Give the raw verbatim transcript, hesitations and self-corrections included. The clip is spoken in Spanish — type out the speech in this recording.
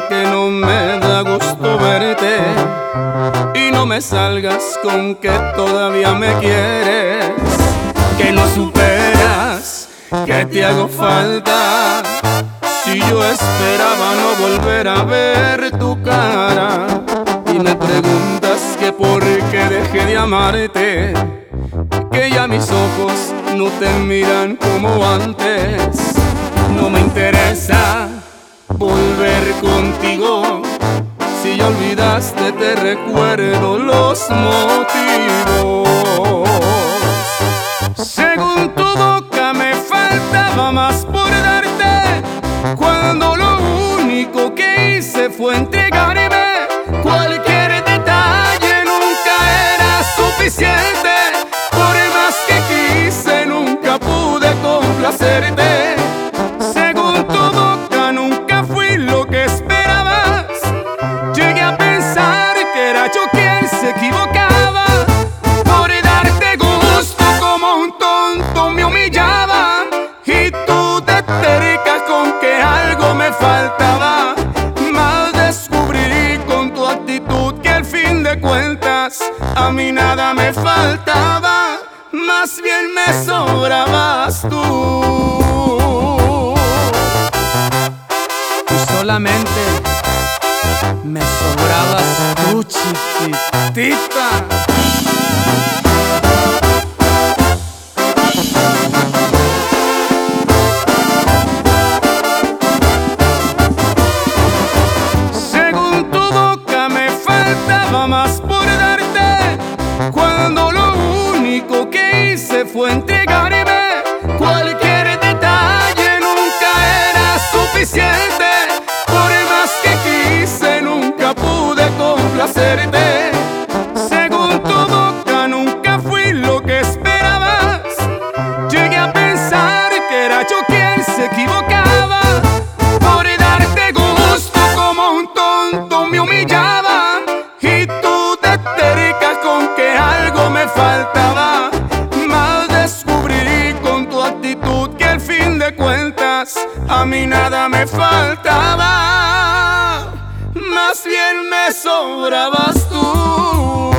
que no me da gusto verte. Y no me salgas con que todavía me quieres, que no superas, que te hago falta. Si yo esperaba no volver a ver tu cara, y me preguntas que por qué dejé de amarte, que ya mis ojos no te miran como antes. No me interesa volver contigo, si ya olvidaste te recuerdo los motivos. Según tu boca me faltaba más por darte, cuando lo único que hice fue entregarme. Cualquier detalle nunca era suficiente, por más que quise nunca pude complacerte. Según tu boca nunca fui lo que esperabas, llegué a pensar que era yo quien se equivocaba. Por darte gusto como un tonto me humillaba, y tú te tercas con que algo me faltaba. Mal descubrí con tu actitud que al fin de cuentas a mí nada me faltaba, más bien me sobrabas tú. Tú solamente me sobrabas tú, chiquitita. Según tu boca me faltaba más por darte, cuando lo único que hice fue entregarme. Cualquier detalle nunca era suficiente, por más que quise nunca pude complacerte. Según tu boca nunca fui lo que esperabas, llegué a pensar que era yo quien se equivocaba. Por darte gusto como un tonto me humillaba, y tú te tercas con que algo me faltaba. Mal descubrí con tu actitud que al fin de cuentas a mí nada me faltaba, más bien me sobrabas tú.